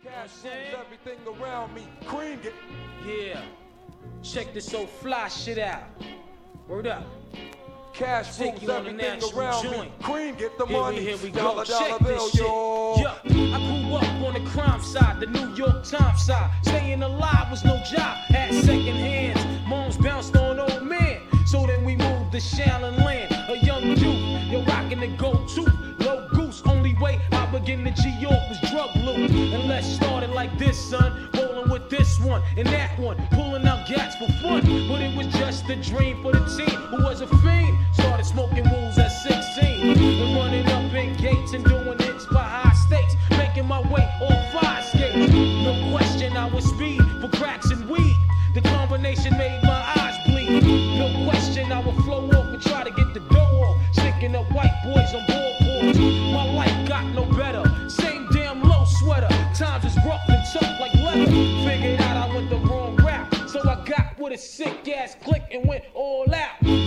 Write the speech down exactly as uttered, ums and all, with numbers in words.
Cash rules everything around me. Cream it. Yeah. Check this old fly shit out. Word up. Cash Take rules you on a everything natural around joint. me. Cream get the Here money. we, here we dollar, go. dollar Check bill, this shit. yo. Yeah. I grew up on the crime side, the New York Times side. Staying alive was no job. Had second hands. Moms bounced on old men. So then we moved to Shaolin Land. A young youth, you're rocking the gold tooth. Low goose, only way I begin to G York was drug loot. And let's start it like this, son. Rolling with this one and that one. Pulling out gats for fun. But it was just a dream for the team who was a fiend. Started smoking wools at sixteen. And running up in gates and doing hits by high stakes. Making my way on five skates. No question I was speed for cracks and weed. The combination made my eyes bleed. No question I would flow off and try to get the dough off. Sticking up white boys on boardboards. My life got no better. Same damn low sweater. Times is rough and tough like leather. Figured out I went the wrong route. So I got with a sick ass click and went all out.